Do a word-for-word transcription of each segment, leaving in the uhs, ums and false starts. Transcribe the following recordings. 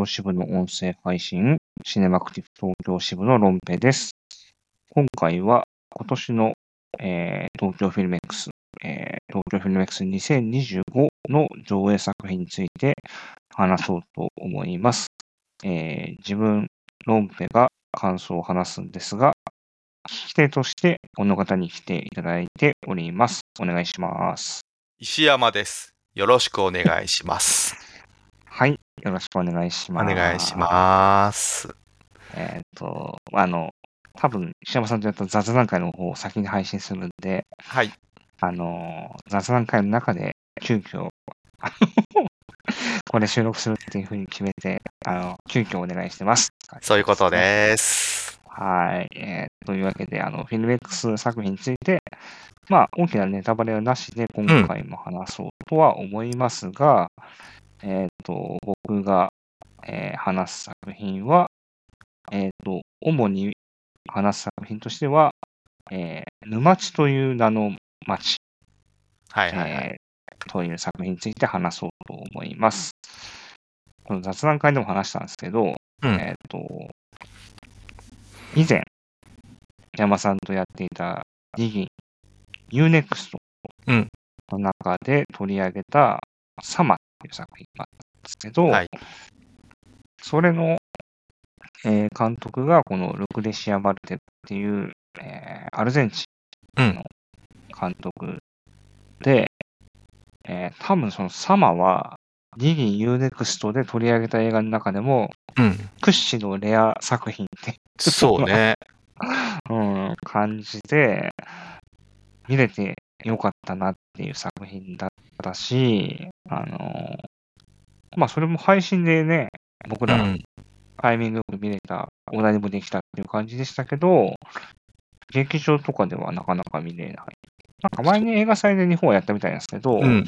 京支部の音声配信、シネマクティブ東京支部のロンペです。今回は今年の、えー東京フィルメックス、えー東京フィルメックスにせんにじゅうごの上映作品について話そうと思います。えー自分、ロンペが感想を話すんですが、聞き手としてこの方に来ていただいております。お願いします。 石山です。よろしくお願いします。 はい、よろしくお願いしおます。 願いします。 えっと、あの、多分、石山さんとやった雑談会の方を先に配信するんで、 はい。 あの、雑談会の中で急遽、あのこれ収録するっていうふうに決めて、あの、急遽お願いしてます。 そういうことね。 です。 はい。えーというわけで、あの、フィルメックス作品について、まあ、大きなネタバレはなしで今回も話そうとは思いますが、えっと、僕が、えー話す作品は、えっと、主に話す作品としては、えー沼地という名の町、 はいはいはい。 えーという作品について話そうと思います。この雑談会でも話したんですけど、 うん。 えっと、以前、山さんとやっていたディギン、ユーネクストうん。 の中で取り上げたサマっていう作品があったんですけど、 はい。 それの、えー監督がこのルクレシア・マルテっていう、えーアルゼンチうんンの監督で、えー多分そのサマは、ディギン ユーネクストで取り上げた映画の中でも、 うん。 屈指のレア作品ってそうね。 うん、感じで、見れてよかったなっていう作品だったし、あの、まあ、それも配信でね、僕らうん。 タイミングよく見れた、お題もできたっていう感じでしたけど、劇場とかではなかなか見れない。なんか前に映画祭で日本はやったみたいなんですけど、 うんうんうん。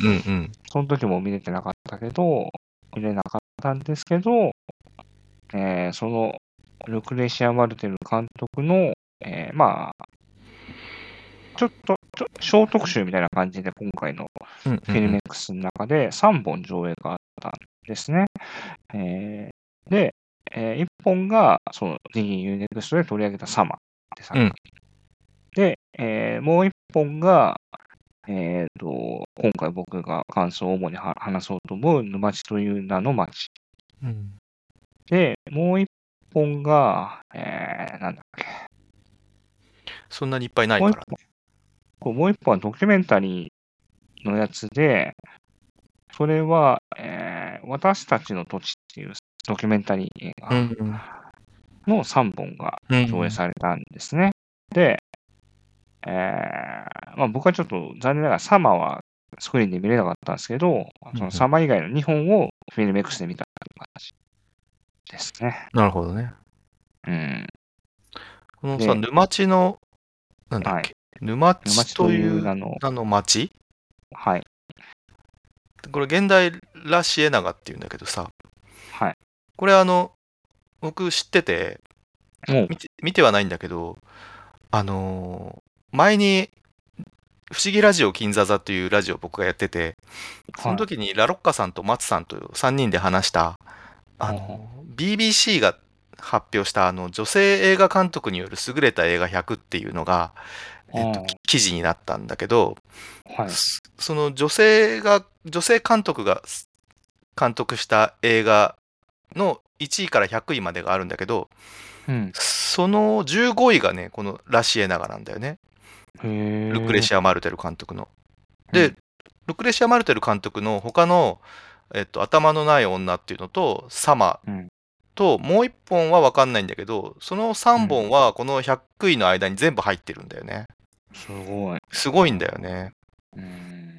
その時も見れてなかったけど、見れなかったんですけど、えーその、ルクレシア・マルテル監督の、えーまあ、ちょっと、ちょ小特集みたいな感じで、今回のうんうんフィルメックスの中でさんぼん上映があったんですね。えーで、えーいっぽんが、その、ディギン ユーネクストで取り上げたサマって作品。 うんで、えーもういっぽんが、えっと、今回僕が感想を主には話そうと思う沼地という名の町。 うんで、もう一本が、えー、なんだっけ。 そんなにいっぱいないもう一からね。 本、もう一本はドキュメンタリーのやつで、それは、えー、私たちの土地っていうドキュメンタリー映画うん。 のさんぼんがうん。 上映されたんですね。で、えー、まあ僕はちょっと残念ながらサマはスクリーンで見れなかったんですけど、そのサマ以外のにほんをフィルメックスで見たっていう感じですね。 なるほどね。 うん。 このさ、 で、 沼地の、なんだっはい。 け。沼地沼地とといういう名の、 名の町はい、 これ現代ラシエナガっていうんだけどさ、 はい。 これあの、僕知ってて、 もう、 見て、見てはないんだけど、あのー前に、不思議ラジオ金座座っていうラジオを僕がやってて、そのはい。 時にラロッカさんと松さんとさんにんで話した、あほうほの、ビービーシー が発表したあの、女性映画監督による優れた映画ひゃくっていうのが、 う。 えっと、き記事になったんだけど、 はい。 そその女性が、女性監督が監督した映画のいちいからひゃくいまでがあるんだけど、 うん。 そのじゅうごいがね、このラシエナガなんだよね。ルクレへえ。 シア・マルテル監督の。で、 うん。 ルクレシア・マルテル監督の他の、えっと、頭のない女っていうのと、サマうん。 と、もういっぽんは分かんないんだけど、その3 うん。 本はこのひゃくいの間に全部入ってるんだよね。 すごい。 すごいんだよね。 うん。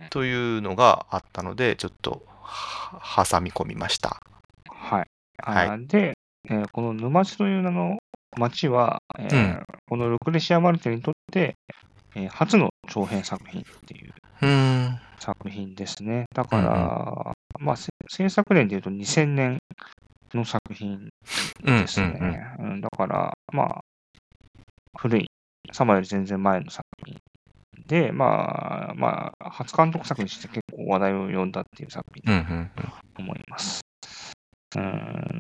というのがあったので、ちょっとは挟み込みました。 はい。 はい。 あで、えーこの沼地という名の町は、えうん。 ーこのルクレシア・マルテにとって、えー初の長編作品っていううーん。 作品ですね。だかうんうん。 ら、まあ、せ制作年で言うとにせんねんの作品うんですうんうん。 ね。うん、だから、まあ、古い、サマより全然前の作品で、まあ、まあ、初監督作にして結構話題を呼んだっていう作品うんうだんうん。 と思います。 うん、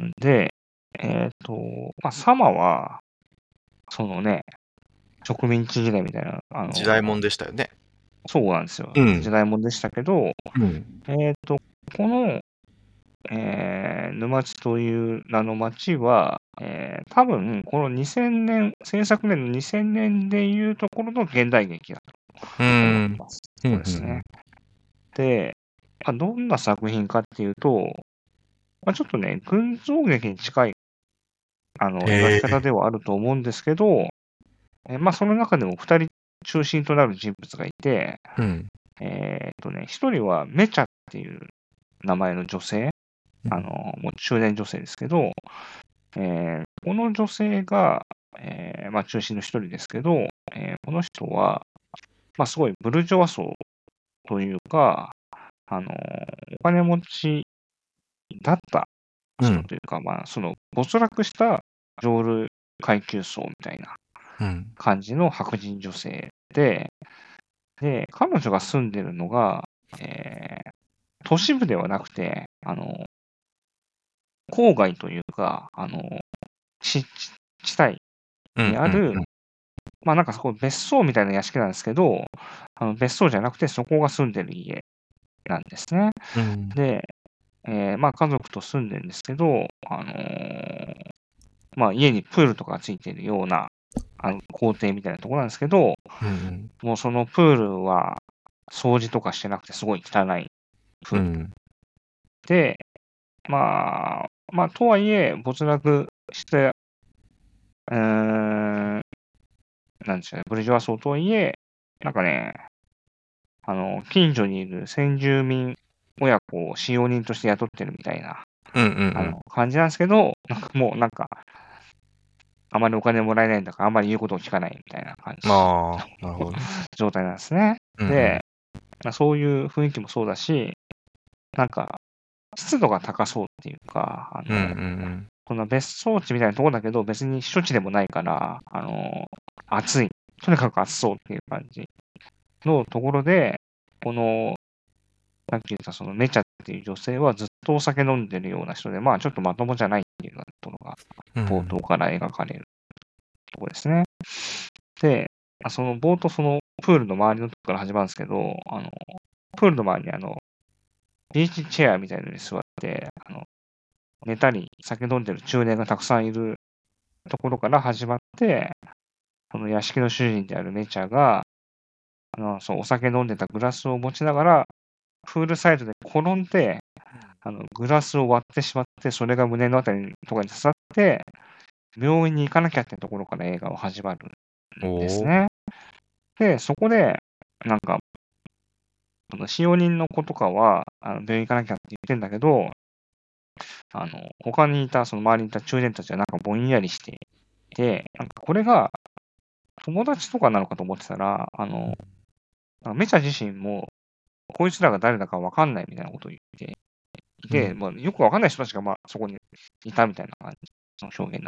で、えっと、まあ、サマは、そのね、植民地時代みたいな、あ時代の、 もんでしたよね。 そうなんですよ。 うん。 時代もんでしたけど、 うん。 えっと、この、えー沼地という名の町は、えー多分、このにせんねん、制作年のにせんねんでいうところの現代劇だうと思っーん。 てます。 うんそうですね。 うんで、まあ、どんな作品かっていうと、まあ、ちょっとね、群像劇に近いあの描きへえ。 方ではあると思うんですけど、えまあ、その中でもふたり中心となる人物がいて、 うん。 えーっとね、ひとりはメチャっていう名前の女性、あの、もう中年女性ですけど、えーこの女性が、えーまあ、中心の一人ですけど、えーこの人は、まあ、すごいブルジョワ層というか、あの、お金持ちだったうん。 人というか、まあ、その没落した上流階級層みたいなうん。 感じの白人女性で、で、彼女が住んでるのが、えー都市部ではなくて、あの、郊外というか、あの、地地帯うんうんにある、まあなんかそこ別荘みたいな屋敷なんですけど、あの別荘じゃなくてそこが住んでる家なんですね。 うん。 で、えーまあ家族と住んでるんですけど、あのーまあ家にプールとかがついてるような、あの校庭みたいなところなんですけど、 うんうんもうそのプールは掃除とかしてなくてすごい汚いプールうんで、まあ、まあとはいえ没落して、うーん、なんでしょうね、ブルジョワ層とはいえ、なんかね、あの、近所にいる先住民親子を使用人として雇ってるみたいな、 うんうんあの、感じなんですけど、なんかもうなんか、あまりお金もらえないんだから、あんまり言うことを聞かないみたいな感うん。 じああ、なるほどね。 状態なんですね。 うんうんで、まあそういう雰囲気もそうだし、なんか、湿度が高そうっていうか、あうんうの、 んこの別荘地みたいなところだけど、別に避暑地でもないから、あの、暑い。とにかく暑そうっていう感じのところで、この、さっき言ったそのメチャっていう女性はずっとお酒飲んでるような人で、まあちょっとまともじゃないっていうようなところがうん冒頭から描かれるところですね。で、あその冒頭そのプールの周りのところから始まるんですけど、あの、プールの周りにあの、ビーチチェアみたいなのに座って、あの、寝たり酒飲んでる中年がたくさんいるところから始まって、この屋敷の主人であるメチャが、あの、そう、お酒飲んでたグラスを持ちながら、プールサイドで転んで、あの、グラスを割ってしまって、それが胸のあたりとかに刺さって、病院に行かなきゃってところから映画は始まるおんですお。 ね。で、そこで、なんか、その使用人の子とかは、あの病院行かなきゃって言ってんだけど、あの、他にいた、その周りにいた中年たちはなんかぼんやりしていて、なんかこれが友達とかなのかと思ってたら、あの、なんかメチャ自身も、こいつらが誰だかわかんないみたいなことを言っていて、 うんまあ、よくわかんない人たちがまあそこにいたみたいな感じの表現になって、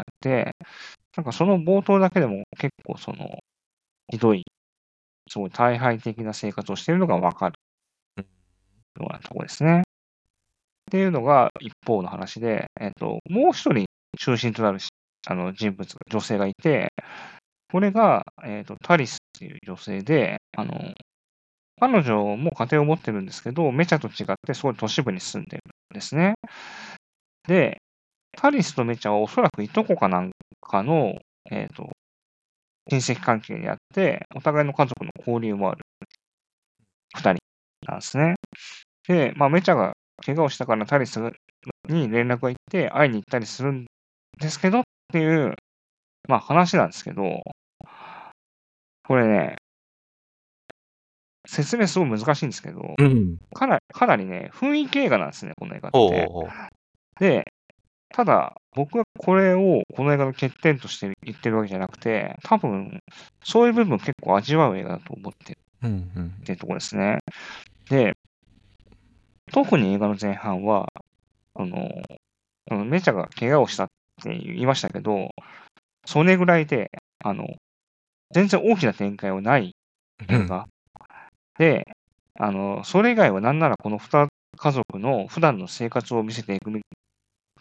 なんかその冒頭だけでも結構その、ひどい、すごい大敗的な生活をしているのがわかるようなところですね。っていうのが一方の話で、えっと、もう一人中心となるしあの人物、女性がいて、これが、えっと、タリスっていう女性で、あの、彼女も家庭を持ってるんですけど、メチャと違ってすごい都市部に住んでるんですね。で、タリスとメチャはおそらくいとこかなんかの、えっと、親戚関係にあって、お互いの家族の交流もある二人なんですね。で、まあ、メチャが怪我をしたからタリスに連絡が行って会いに行ったりするんですけどっていう、まあ話なんですけど、これね、説明すごい難しいんですけど、 うん。 かなり、かなりね、雰囲気映画なんですね、この映画っほうほうて。 ほう。 で、ただ、僕はこれをこの映画の欠点として言ってるわけじゃなくて、多分、そういう部分結構味わう映画だと思ってるうんうんっていうところですね。で、特に映画の前半は、あの、あのメチャが怪我をしたって言いましたけど、それぐらいで、あの、全然大きな展開はない映画で、あの、それ以外はなんならこの二家族の普段の生活を見せていく程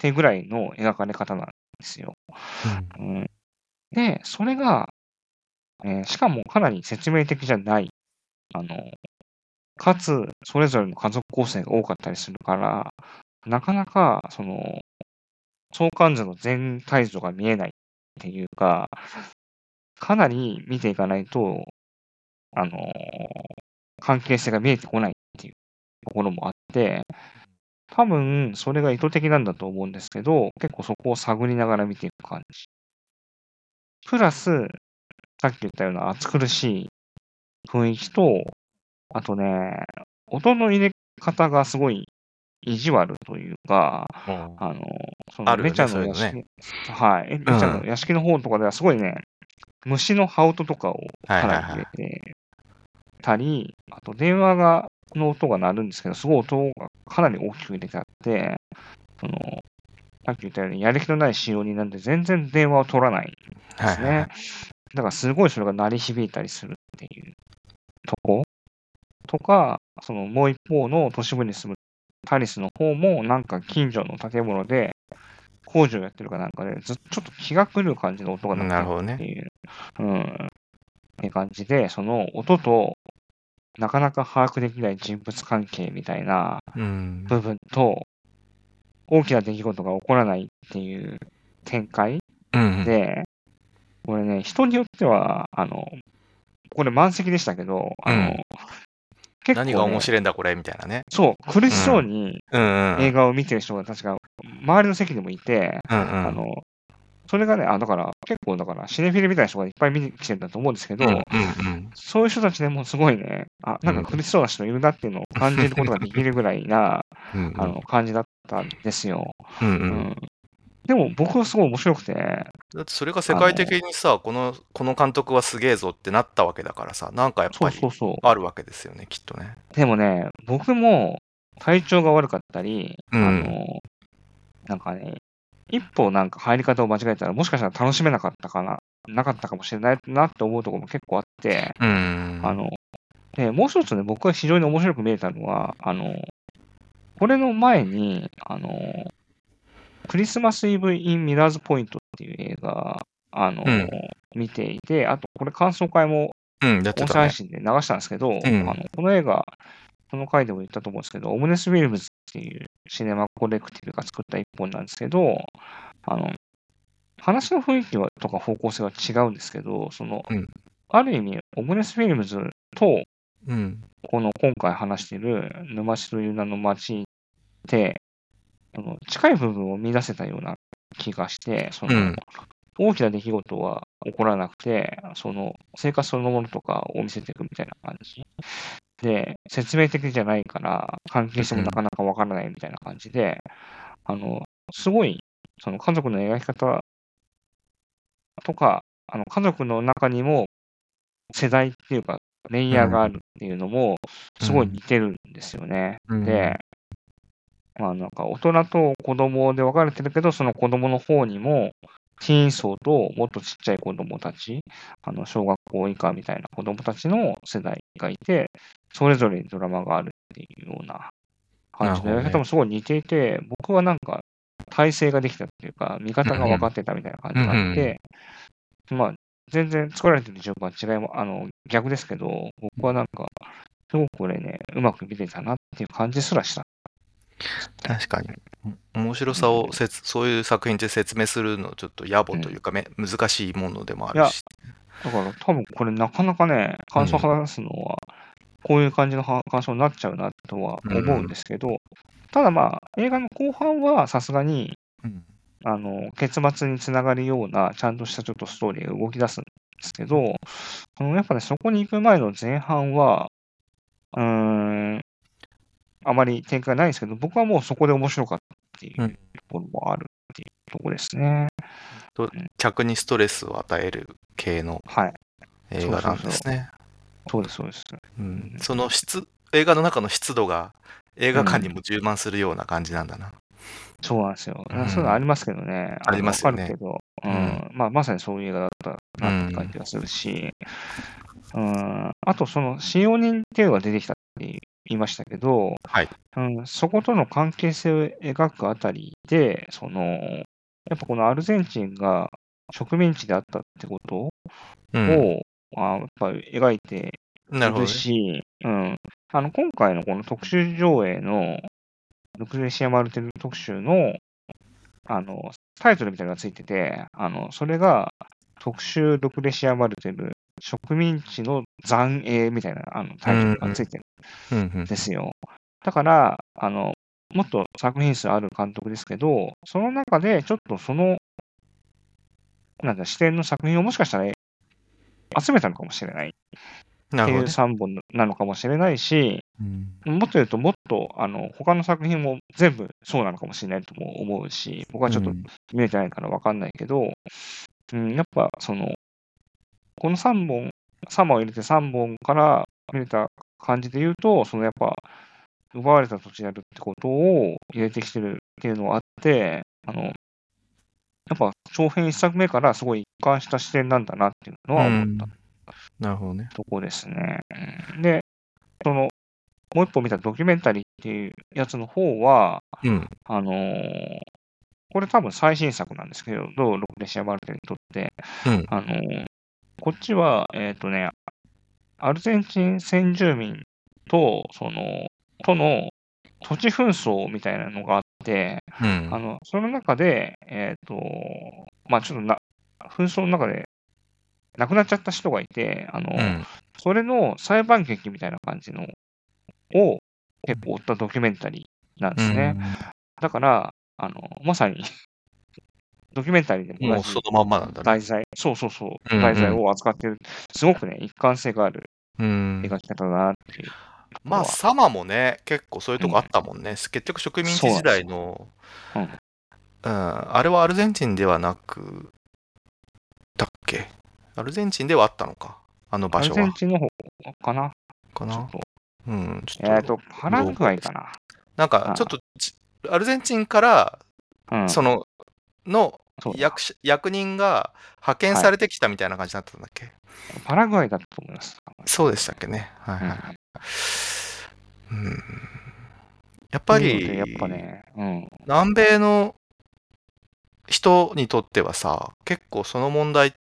手ぐらいの描かれ方なんですよ。 うん。 うん、で、それが、えーしかもかなり説明的じゃない。あの、かつ、それぞれの家族構成が多かったりするから、なかなか、その、相関図の全体像が見えないっていうか、かなり見ていかないと、あの、関係性が見えてこないっていうところもあって、多分それが意図的なんだと思うんですけど、結構そこを探りながら見ていく感じ。プラス、さっき言ったような暑苦しい雰囲気と、あとね、音の入れ方がすごい意地悪というか、 うん。 あの、その、 あるよね、 めちゃそういうのね。 の屋敷、はい、えめちゃのうん。 屋敷の方とかではすごいね、虫の羽音とかをかなり入れはいはいはい。 てたり、あと電話がの音が鳴るんですけど、すごい音がかなり大きく入れてあって、その、さっき言ったようにやる気のない仕様になんで全然電話を取らないんですね。 はいはいはい。 だからすごいそれが鳴り響いたりするっていうとことか、そのもう一方の都市部に住むタリスの方もなんか近所の建物で工事をやってるかなんかで、ずっとちょっと気が狂う感じの音が鳴ってるなるほどね。 っていう、うん、って感じで、その音となかなか把握できない人物関係みたいなうん。 部分と、大きな出来事が起こらないっていう展開うんうん。 で、これね、人によっては、あの、これ満席でしたけど、あの、 うん。何が結構ね、 面白いんだこれみたいなね。 そう、苦しそううん。 にうんうん。 映画を見てる人が確か、周りの席でもいて、 うんうん。 あの、それがね、あ、だから、結構だから、シネフィルみたいな人がいっぱい見に来てるんだと思うんですけど、 うんうんうん。 そういう人たちでもすごいね、あ、なんかうん。 苦しそうな人いるなっていうのを感じることができるぐらいな、 うんうん。 あの、感じだったんですよ。 うんうん。 うん。でも僕はすごい面白くて、 だってそれが世あの、 界的にさ、このこの監督はすげえぞってなったわけだからさ、なんかやっそうぱりそうそう。 あるわけですよね、きっとね。 でもね、僕も体調が悪かったり、あうん。 の、なんかね、一歩なんか入り方を間違えたら、もしかしたら楽しめなかったかな、なかったかもしれないなって思うところも結構あって、 うん。 あの、で、もう一つね、僕が非常に面白く見えたのは、あの、これの前に、あの、クリスマスイブ・イン・ミラーズ・ポイントっていう映画、あの、 うん。 見ていて、あと、これ感想会もうん、やって音たね。 声配信で流したんですけど、 うん。 あの、この映画、その回でも言ったと思うんですけど、オムネス・フィルムズっていうシネマコレクティブが作った一本なんですけど、あの、話の雰囲気はとか方向性は違うんですけど、その、 うん。 ある意味、オムネス・フィルムズと、 うん。 この今回話している沼地という名の街って、あの近い部分を見出せたような気がして、その、 うん。 大きな出来事は起こらなくて、その、生活そのものとかを見せていくみたいな感じ。で、説明的じゃないから、関係性もなかなかわからないみたいな感じで、あの、すごい、その家族の描き方とか、あの、家族の中にも世代っていうか、レイうん。 ヤーがあるっていうのも、すごいうん。 似てるんですよね。 うん。 で、まあなんか大人と子供で分かれてるけど、その子供の方にも、ティーン層ともっとちっちゃい子供たち、あの、小学校以下みたいな子供たちの世代がいて、それぞれにドラマがあるっていうような感じのやり方なるほどね。 もすごい似ていて、僕はなんか、体制ができたっていうか、見うん方が分かうん。 ってたみたいな感うんうじがあっん。 て、まあ、全然作られてる順番は違いも、あの、逆ですけど、僕はなんか、すごくこれね、うまく見てたなっていう感じすらした。 確かに。お面白うん、 さをせつそういう作品で説明するのちょっと野うん。 暮というか、め難しいものでもあいや、 るし。 だから多分これなかなかね、感想をうん。 話すのは、こういう感じのは感想になっちゃうなとはうんう思うんでん。 すけど、ただまあ、映画の後半はさすがに、 うん。 あの、結末に繋がるような、ちゃんとしたちょっとストーリーが動き出すんですけど、あの、やっぱね、そこに行く前の前半は、うーん、あまり展開ないんですけど、僕はもうそこで面白かったっていううん。 ところもあるっていうところですね。 と、 うん、 客にストレスを与える系のはい。 映画なんそうそうそう。 ですね。 そうですそうです。 うん。 うん。 その質映画の中の湿度が映画館にうん。 も充満するような感じなんだな。 そうなんですよ。 うそういうのあん。 りますけどね、 ありあの、わますよね。 かるけど、ううん。 ん、まあ、まさにそういう映画だったうなって感ん。 じがするし、うん、あとその使用人っていうのが出てきたりいましたけど、 はい。 うん、そことの関係性を描くあたりで、その、やっぱこのアルゼンチンが植民地であったってことうん。 を、あやっぱり描いているなるほどね。 し、うん。あの、今回のこの特集上映の、ルクレシア・マルテル特集の、あの、タイトルみたいなのがついてて、あの、それが、特集ルクレシア・マルテル、植民地の残影みたいなあのうん。 タイトルがついてるうん。うんんですよ。だから、あの、もっと作品数ある監督ですけど、その中でちょっとその、なんだ、視点の作品をもしかしたら集めたのかもしれないっていうなるほどね。 さんぼんなのかもしれないし、 うん。 もっと言うと、もっと、あの、他の作品も全部そうなのかもしれないとも思うし、僕はちょっとうん。 見れてないからわかんないけど、うん、やっぱその、このさんぼん、さんぼんを入れてさんぼんから見れた感じで言うと、そのやっぱ、奪われた土地であるってことを入れてきてるっていうのがあって、あの、やっぱ長編一作目からすごい一貫した視点なんだなっていうのうは思ったん。なるほどね。 とこですね。うんで、その、もう一本見たドキュメンタリーっていうやつの方は、 うん。 あのーこれ多分最新作なんですけど、ロクレシア・マルテにとって、 うん。 あのーこっちは、えっとね、アルゼンチン先住民と、その、との土地紛争みたいなのがあって、 うん。 あの、その中で、えっと、まあちょっとな、紛争の中で亡くなっちゃった人がいて、あの、 うん。 それの裁判劇みたいな感じのを結構追ったドキュメンタリーなんでうすね。 ん。 だから、あの、まさにドキュメンタリーでも同もうそじのまんまなんだね。 題材、そうそうそう、 うん。 題材うん。 を扱ってる、すごくね、一貫性があるうん。 描き方だなっていうとこまあ、 ろは、 サマもね、結構そういううん、 とこあったもんね。結局植民地時そうなんですよ。 代の、 うん。 うん、あれはアルゼンチンではなく、だっけ？アルゼンチンではあったのか、あの場アル所は。 ゼンチンの方かなかな？ ちょっと。 うん、ちょっと、 えっと、パラうろ覚えです。 グアイかななんか、ちょっあとち、アルゼンチンから、 うん。 その、のそうだ。 役者役人が派遣はい。 されてきたみたいな感じだったんだっけ？ パラグアイだったと思います。 そうでしたっけね。はいはい。 うん。 うん。やっぱっていうので、やっぱり、 ね、うん。 南米の人にとってはさ、結構その問題って、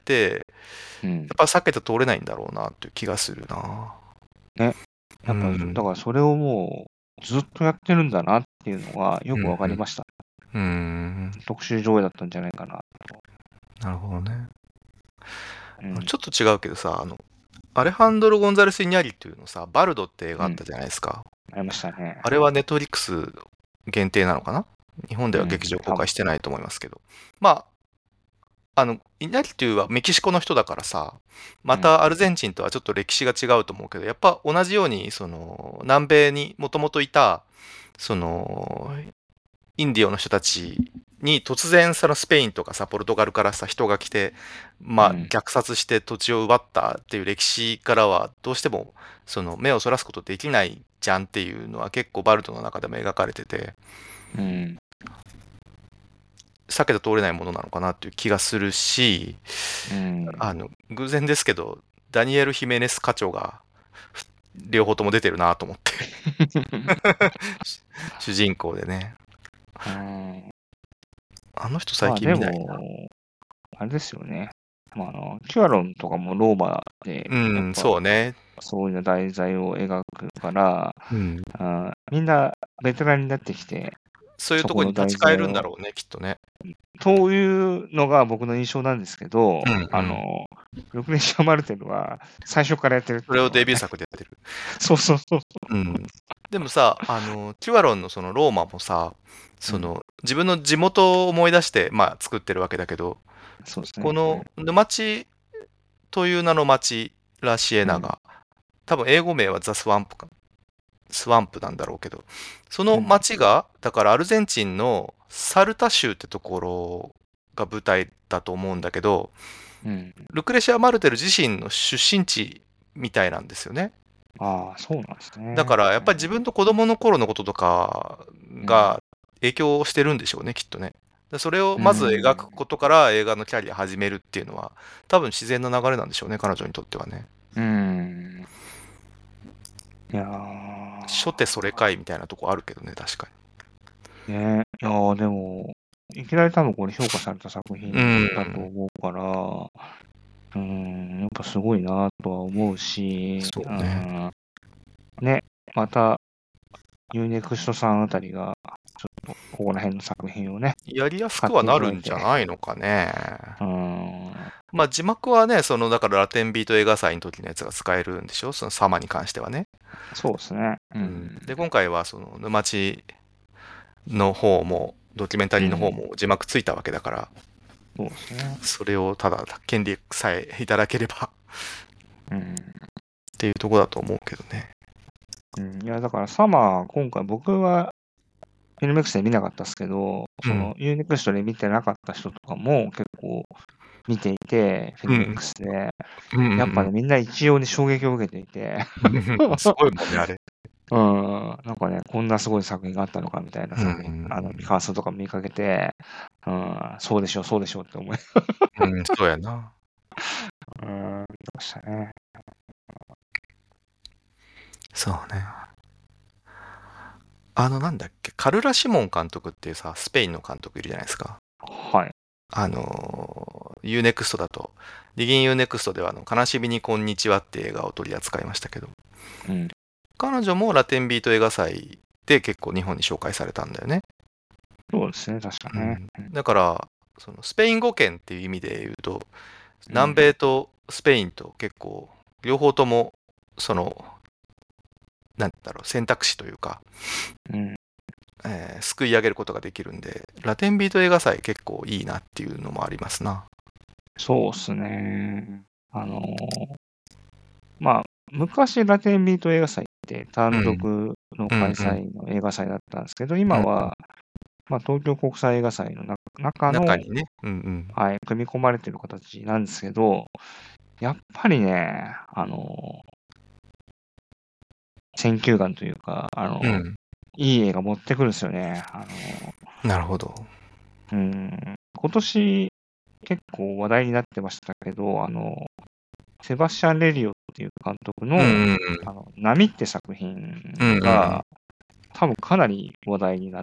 うん。 やっぱ避けて通れないんだろうなっていう気がするな。 ね。 うやっぱ、だん。 からそれをもう、ずっとやってるんだなっていうのがよくわかうんりました。 うん。うん。 特集上映だったんじゃないかなと。 なるほどね。 うん。 ちょっと違うけどさ、あの、アレハンドロ・ゴンザレス・イニャリっていうのさ、バルドって映画うん。 あったじゃないですか。 ありましたね。 あれはネットフリックス限定なのかな？日本でうん。 は劇場公多分。 開してないと思いますけど。まあ、あの、イニャリトゥはメキシコの人だからさ、まうん。 たアルゼンチンとはちょっと歴史が違うと思うけど、やっぱ同じように、その、南米にもともといた、その、インディオの人たちに突然そのスペインとかさ、ポルトガルからさ、人が来て、まあ、 うん。 虐殺して土地を奪ったっていう歴史からは、どうしても、その、目をそらすことできないじゃんっていうのは結構バルトの中でも描かれてて、 うん。 避けて通れないものなのかなっていう気がするし、 うん。 あの、偶然ですけど、ダニエル・ヒメネス課長が両方とも出てるなと思って主人公でね。 うん。 あの人最まあで近見ないな。 も、あれですよね。まあ、あの、キュアロンとかもローマで、 うん、 やっぱ、 そうね。 そういう題材を描くから、 うん。 あみんなベテランになってきて、 そういうそこのとこに立ち返題材を、 るんだろうね、きっとね。 というのが僕の印象なんですけど、 うんうん。 あの、ルクレシア・マルテルは最初からやってるっそれをデビューていうのがね。 作でやってる。 そうそうそう。 うん。でもさ、あの、キュアロンのそのローマもさ、 うん、 その自分の地元を思い出して、まあ作ってるわけだけど、 そうですね。 この沼地という名の町、ラシエうん、 ナが、多分英語名はザ・スワンプか、スワンプなんだろうけど、そのうん、 町が、だからアルゼンチンのサルタ州ってところが舞台だと思うんだけど、 うん。 ルクレシア・マルテル自身の出身地みたいなんですよね。 ああ、そうなんですね。 だからやっぱり自分の子供の頃のこととかうん、 が影響してるんでしょうね、きっとね。でそれをうまず描くん、 ことから映画のキャリア始めるっていうのは多分自然な流れなんでしょうね、彼女にとってはね。 うん。いやー、 初手それかいみたいなとこあるけどね、確かね。いやー、でも、いきなり多分これ評価された作に。う品だとん。 思うから、うーん、やっぱすごいなとは思うし、うそうね。 ん、ね、また、ユーネクストさんあたりが、ちょっと、ここら辺の作品をね、 やりやす使っくはなていただいて、 るんじゃないのかね。 うーん、 まあ字幕はね、そのだからラテンビート映画祭の時のやつが使えるんでしょ、そのサマに関してはね。 そうですね。ううん、 ん、 で、今回はその沼地の方も、ドキュメンタリーの方うん、 も字幕ついたわけだから、 そうですね。 それをただ権利さえいただければうん、 っていうところだと思うけどね。 うん、いや、だからサマー、今回僕は、フィルメックスで見なかったですけど、 うん。 そのユーネクストで見てなかった人とかも結構見ていて、フィルメッうん。 クスで、 うんうんやっぱね、みんな一様に衝撃を受けていて、 うん。すごいもんね、あれ。 うん、なんかね、こんなすごい作品があったのかみたいなう作品、あの、 ん。 感想とか見かけて、うん、そうでしょう、そうでしょうって思い、 うん、そうやな。 うん、見ましたね。 そうね。あの、なんだっけ、カルラ・シモン監督っていうさ、スペインの監督いるじゃないですか。 はい。 あの、ユーネクストだと、リギンユーネクストではあの、悲しみにこんにちはって映画を取り扱いましたけど、 うん、 彼女もラテンビート映画祭で結構日本に紹介されたんだよね。 そうですね、確かね。 うん。だから、そのスペイン語圏っていう意味で言うと、南うん、 米とスペインと結構、両方とも、その、なんだろう、選択肢というか、 うん、 えー、すくい上げることができるんで、ラテンビート映画祭結構いいなっていうのもありますな。 そうですね。あのーまあ、昔ラテンビート映画祭って単うん。 独の開うんうん。 催の映画祭だったんですけど、今うん。 は、まあ、東京国際映画祭の中中の、 中にね。うんうん。 はい、組み込まれてる形なんですけど、やっぱりね、あの、選球眼というか、あの、 うん。 いい映画持ってくるんですよね。あの、 なるほど。 うん、今年結構話題になってましたけど、あの、セバスチャン・レリオっていう監督うんの、 うんあの、波って作品うん。うんうんうん。 が、多分かなり話題になって、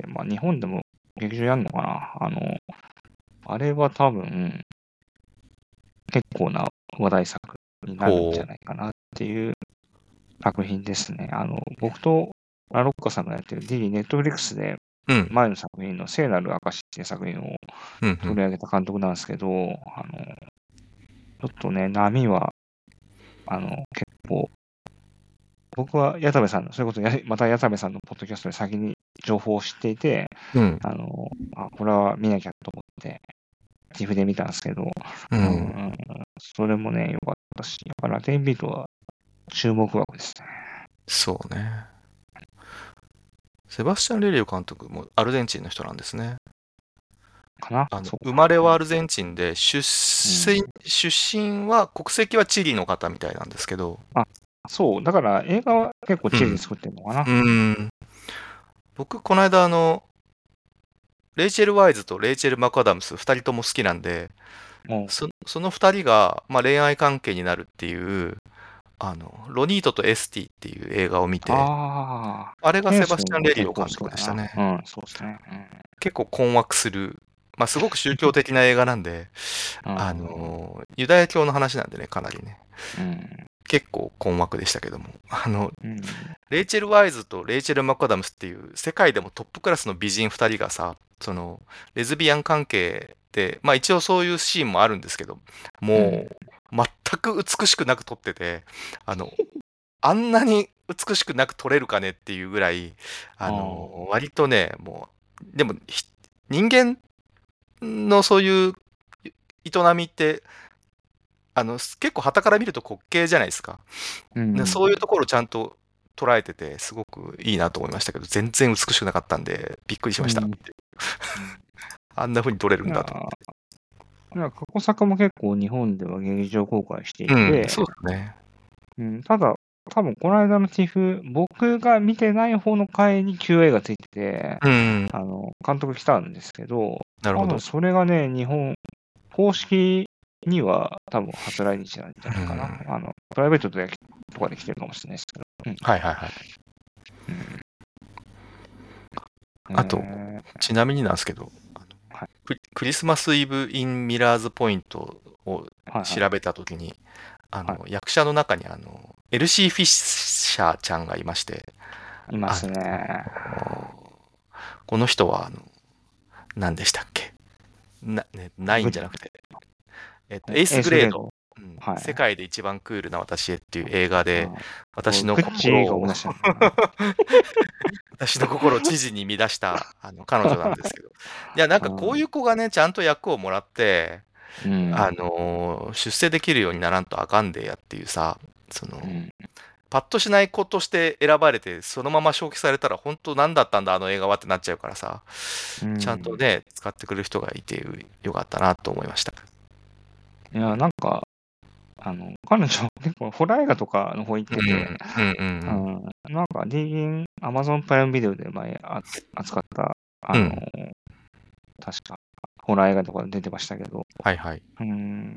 まあ日本でも劇場やんのかな。あの、あれは多分結構な話題作になるんじほゃないかなっていう作品ですね。あの、僕とラロッカさんがやってる D、ネットフリックスでう。うん。 前の作品の聖なる証っていう作品をうんうん。 取り上げた監督なんですけど、あの、ちょっとね、波は、あの、結構、僕は矢田部さんの、それこそやまた矢田部さんのポッドキャストで先に情報を知っていて、 うん。 あの、あ、これは見なきゃと思って、ティフで見たんですけど、 ううん。 ん、それもね、良かったし、やっぱラテンビートは注目枠ですね。 そうね。セバスチャン・レリオ監督もアルゼンチンの人なんですね。 かなあの、 そうか。 生まれはアルゼンチンで、出うん。 身、出身は、国籍はチリの方みたいなんですけど、 あ、そう。だから映画は結構うん。 チリで作ってるのかな。 うーん。僕、この間、あの、レイチェル・ワイズとレイチェル・マクアダムス、二人とも好きなんで、 もう、 そ、その二人が、まあ、恋愛関係になるっていう、あの、ロニートとエスティっていう映画を見て、 ああ、 あれがケンセバスチャン・ス君は結レリオ監構好きだな。 督でしたね。 うん、そうですね。 結構困惑する。まあ、すごく宗教的な映画なんで、 うん。 あうん。 の、ユダヤ教の話なんでね、かなりね。 うん。 結構困惑でしたけども。あの、 うん。 レイチェル・ワイズとレイチェル・マクアダムスっていう世界でもトップクラスの美人二人がさ、その、レズビアン関係で、まあ一応そういうシーンもあるんですけど、もうんう、全く美しくなく撮ってて、あの、あんなに美しくなく撮れるかねっていうぐらい、ああの、割とね、もう、でも、ひ人間のそういう営みって、あの、結構傍から見ると滑稽じゃないですか。 ーうで、 ん。 そういうところをちゃんと捉えてて、すごくいいなと思いましたけど、全然美しくなかったんで、びっくりしました。 うん。うん。 あんな風に撮れるいやんだと思っいや過去作も結構日本では劇場公開していて。うん、 て、 そうだね。 うん、ただ、多分この間のティフ、僕が見てない方の回に キューエー がついてて、 うん、 あの、監督来たんですけど、 なるほど。 多分それがね、日本、公式には多分初来日なんじゃうん、 ないかな。 はあの、プライベートでとかで来てるかもしれないですけど。うん。 いはいはい。 あと、 えちなみになんですけど、あのはいクリクリスマスイブ・イン・ミラーズ・ポイントをはいはい調べたときに、あはいの、役者の中にあの、エルシー・フィッシャーちゃんがいまして、あいますね。 の、この人は、あの、何でしたっけな、ね、ナイングじゃなくて、えっと、 えエースグレード。 エースグレード。 うん、 はい。 世界で一番クールな私へっていう映画で、 あ私のグッチが心を生み出したんだな。 私の心を知事に乱したあの彼女なんですけど。いや、なんかこういう子がね、ちゃんと役をもらって、 うん。 あのー出世できるようにならんとあかんでやっていうさ、その、 うんパッとしない子として選ばれて、そのまま消費されたら、本当何だったんだ、あの映画はってなっちゃうからさ、 うんちゃんとね、使ってくれる人がいてよかったなと思いました。 いや、なんか、あの、彼女、結構ホラー映画とかの方行っうん、 てて、 うん、うんう、ん、なんか、ディーン、アマゾンプライムビデオで前あ扱った、あの、 うん。 確か、ホラー映画とか出てましたけど、 はいはい。 うん、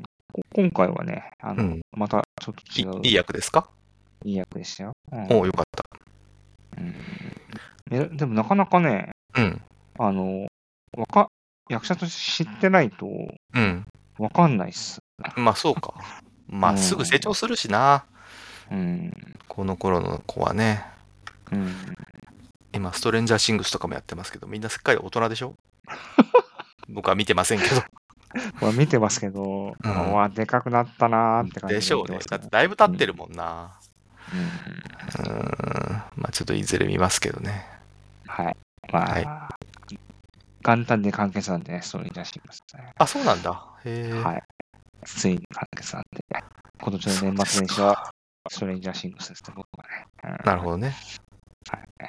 こ今回はね、あの、 うん。 またちょっとい違ういい役ですか？ いい役でしたよ。うおお、 んよかった。 うん、えでもなかなかね、 うん。 あの、わか、役者として知ってないとうん。 わかんないっす。 まあそうか。まあすぐ成長するしな。 うん、 この頃の子はね。 うん。 今、ストレンジャーシングスとかもやってますけど、みんなすっかり大人でしょ？僕は見てませんけど。 これ見てますけど、 うんうわ、でかくなったなーって感じでしょうね。 見てますね。 だってだいぶ経ってるもんな。 うん。うんうーん。まあちょっといずれ見ますけどね。 はい。まあ、 はい。 簡単で簡潔なんでね、ストーリーらしいですね。 あ、そうなんだ。へえ。 はい。ついに簡潔なんで、今年のそう年ですか。 末年始はストレンジャーシングスですね、僕はね。うん、 なるほどね。 はい。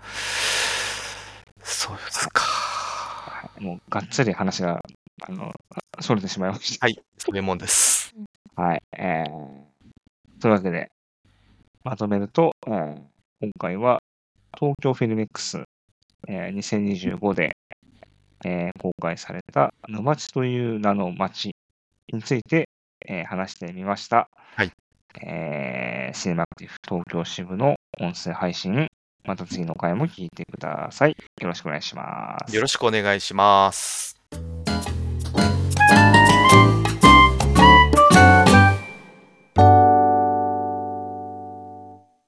そうですか。 はい、もう、がっつり話が、あの、それてしまいましはい。そういうもんです。 た。はい。えー、というわけで、まとめると、えー今回は東京フィルメックス、えーにせんにじゅうごで、えー公開された沼地という名の街について、えー話してみました。 はい。 えーシネマクティブ東京支部の音声配信、また次の回も聞いてください。よろしくお願いします。 よろしくお願いします。